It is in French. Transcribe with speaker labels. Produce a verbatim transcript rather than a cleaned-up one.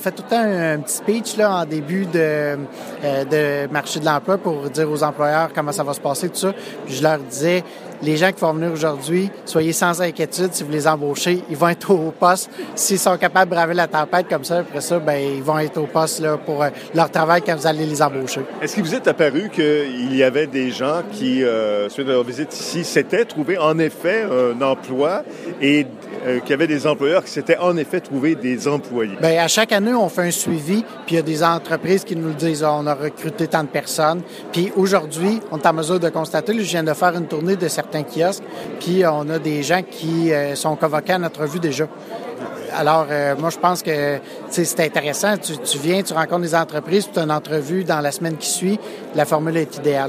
Speaker 1: fait tout le temps un, un petit speech là, en début de, euh, de marché de l'emploi pour dire aux employeurs comment ça va se passer, tout ça. Puis je leur disais, les gens qui vont venir aujourd'hui, soyez sans inquiétude si vous les embauchez, ils vont être au poste. S'ils sont capables de braver la tempête comme ça, après ça, ben ils vont être au poste là, pour euh, leur travail quand vous allez les embaucher.
Speaker 2: Est-ce qu'il vous est apparu qu'il y avait des gens qui, euh, suite à leur visite ici, s'étaient trouvé en effet un emploi et euh, qu'il y avait des employeurs qui s'étaient en effet trouvé des employés?
Speaker 1: Bien, à chaque année, on fait un suivi, puis il y a des entreprises qui nous le disent, on a recruté tant de personnes. Puis aujourd'hui, on est en mesure de constater, là, je viens de faire une tournée de certains kiosques, puis on a des gens qui euh, sont convoqués à notre revue déjà. Alors, euh, moi, je pense que c'est intéressant. Tu, tu viens, tu rencontres des entreprises, puis tu as une entrevue dans la semaine qui suit. La formule est idéale.